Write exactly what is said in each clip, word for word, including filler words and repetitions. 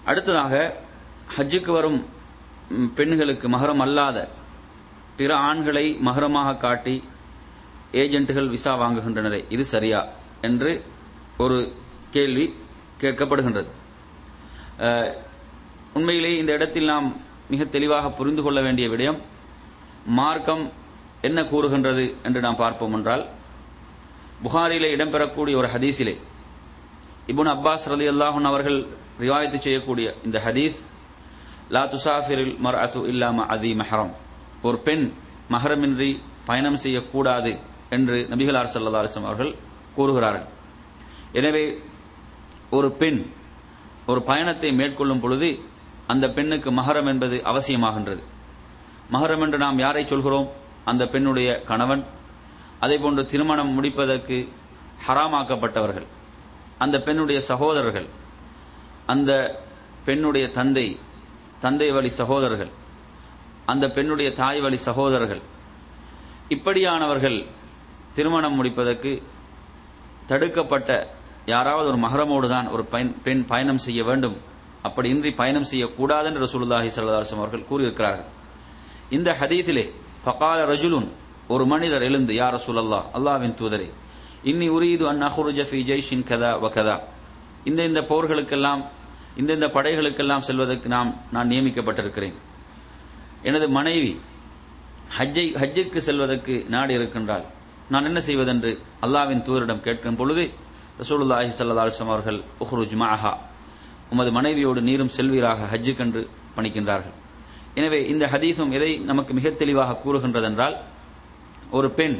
அடுத்ததாக ஹஜ்ஜுக்கு வரும் பெண்களுக்கு மஹரம் அல்லாத பிற ஆண்களை மஹரமாக காட்டி ஏஜென்ட்டுகள் விசா வாங்குகின்றனரே, இது சரியா என்று ஒரு கேள்வி கேட்கப்படுகின்றது. உண்மையிலே இந்த இடத்தில் நாம் மிக தெளிவாக புரிந்து கொள்ள வேண்டிய விடயம், மார்க்கம் என்ன கூறுகின்றது என்று நாம் பார்ப்போம் என்றால், புகாரிலே இடம்பெறக்கூடிய ஒரு ஹதீஸிலே இப்னு அப்பாஸ் ரலியல்லாஹு அன்ஹு அவர்கள் ரிவாயத்து செய்யக்கூடிய இந்த ஹதீஸ், லா துசாஃபிரில் மர்அத்து இல்லா மஅதி மஹரம், ஒரு பெண் மஹரமின்றி பயணம் செய்யக்கூடாது என்று நபிகளார் ஸல்லல்லாஹு அலைஹி வஸல்லம் அவர்கள் கூறுகிறார்கள். எனவே ஒரு பெண் ஒரு பயணத்தை மேற்கொள்ளும் பொழுது அந்த பெண்ணுக்கு மஹரம் என்பது அவசியமாகின்றது. மஹரம் என்று நாம் யாரை சொல்கிறோம்? அந்த பெண்ணுடைய கணவன், அதேபோன்று திருமணம் முடிப்பதற்கு ஹராமாக்கப்பட்டவர்கள், அந்த பெண்ணுடைய சகோதரர்கள், அந்த பெண்ணுடைய தந்தை, தந்தை வழி சகோதரர்கள், அந்த பெண்ணுடைய தாய் வழி சகோதரர்கள், இப்படியானவர்கள் திருமணம் முடிப்பதற்கு தடுக்கப்பட்ட யாராவது ஒரு மஹரமோடு தான் ஒரு பெண் பயணம் செய்ய வேண்டும், அப்படி இன்றி பயணம் செய்யக்கூடாது என்று ரசூலுல்லாஹி ஸல்லல்லாஹு அலைஹி வஸல்லம் அவர்கள் கூறியிருக்கிறார்கள். இந்த ஹதீஸிலே ஃபகால ரஜுலுன், ஒரு மனிதர் எழுந்து, யா ரசூலல்லாஹ், அல்லாஹ்வின் தூதரே, இன்னி உரீது அன் அஹ்ருஜ ஃபீ ஜைஷின் கதா வ கதா, இந்த இந்த போர்களுக்கெல்லாம் இந்த இந்த படைகளுக்கெல்லாம் செல்வதற்கு நாம் நான் நியமிக்கப்பட்டிருக்கிறேன். எனது மனைவி ஹஜ்ஜை ஹஜ்ஜுக்கு செல்வதற்கு நாடு இருக்கின்றால் நான் என்ன செய்வதென்று அல்லாஹ்வின் தூதரிடம் கேட்கும் பொழுது ரசூலுல்லாஹி ஸல்லல்லாஹு அலைஹி வஸல்லம் அவர்கள் உஹ்ருஜ் மஅஹா, உமது மனைவியோடு நீரும் செல்வீராக ஹஜ்ஜுக்கென்று பணிக்கின்றார்கள். எனவே இந்த ஹதீஸும் எதை நமக்கு மிக தெளிவாக கூறுகின்றதென்றால், ஒரு பெண்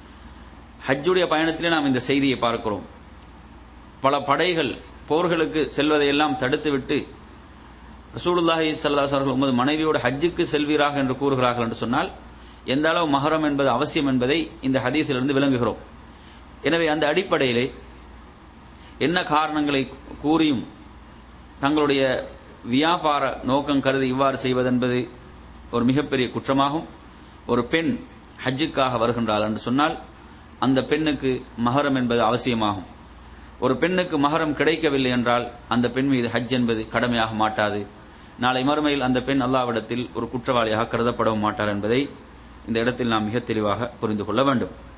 ஹஜ்ஜுடைய பயணத்திலே நாம் இந்த செய்தியை பார்க்கிறோம். பல படைகள் போர்களுக்கு செல்வதையெல்லாம் தடுத்துவிட்டு ரசூலுல்லாஹி ஸல்லல்லாஹு அலைஹி வஸல்லம் உமது மனைவியோடு ஹஜ்ஜுக்கு செல்வீராக என்று கூறுகிறார்கள் என்று சொன்னால் எந்த அளவு மஹரம் என்பது அவசியம் என்பதை இந்த ஹதீஸிலிருந்து விளங்குகிறோம். எனவே அந்த அடிப்படையிலே என்ன காரணங்களை கூறியும் தங்களுடைய வியாபார நோக்கம் கருதி இவ்வாறு செய்வதென்பது ஒரு மிகப்பெரிய குற்றமாகும். ஒரு பெண் ஹஜ்ஜுக்காக வருகின்றாள் என்று சொன்னால் அந்த பெண்ணுக்கு மஹரம் என்பது அவசியமாகும். ஒரு பெண்ணுக்கு மஹரம் கிடைக்கவில்லை என்றால் அந்த பெண் மீது ஹஜ் என்பது கடமையாக மாட்டாது. நாளை மறுமையில் அந்த பெண் அல்லாஹ்விடத்தில் ஒரு குற்றவாளியாக கருதப்படவும் மாட்டார் என்பதை இந்த இடத்தில் நாம் மிக தெளிவாக புரிந்து கொள்ள வேண்டும்.